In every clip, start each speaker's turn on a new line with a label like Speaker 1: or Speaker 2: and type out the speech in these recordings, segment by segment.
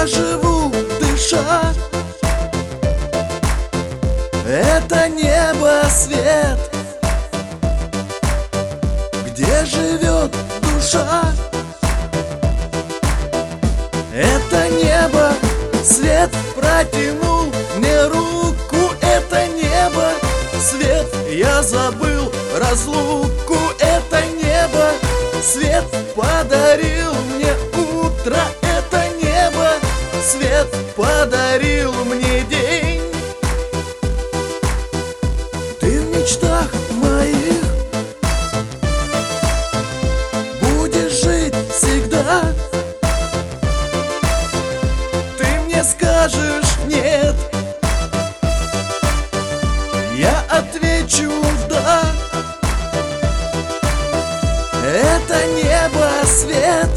Speaker 1: я живу, дыша. Это небо свет, где живет душа. Это небо свет протянул мне руку. Это небо свет, я забыл разлуку. Это небо свет подарил мне утро. Это небо свет подарил мне день. Ты в мечтах моих будешь жить всегда. Ты мне скажешь нет, я отвечу да. Это небо свет,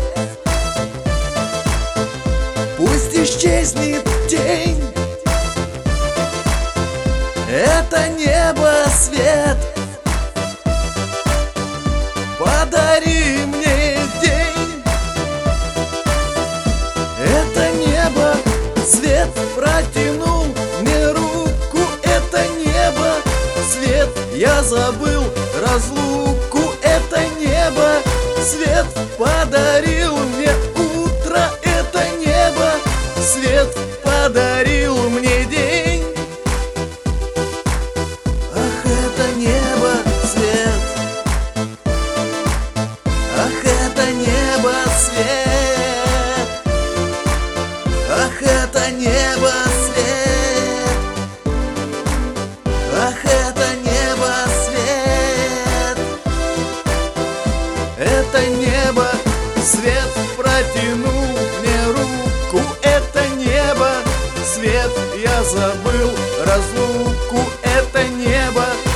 Speaker 1: пусть исчезнет тень. Это небо свет, подари мне день. Это небо свет протянул мне руку. Это небо свет, я забыл разлуку. Это небо свет подарил мне утро. Это небо свет подарил мне день. Ах, это небо свет, ах, это небо свет, ах, это небо свет, ах, это небо свет. Это небо свет протянул мне руку. Это небо свет, я забыл разлуку. Это небо